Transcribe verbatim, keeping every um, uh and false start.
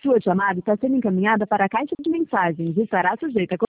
Sua chamada está sendo encaminhada para a caixa de mensagens e estará sujeita a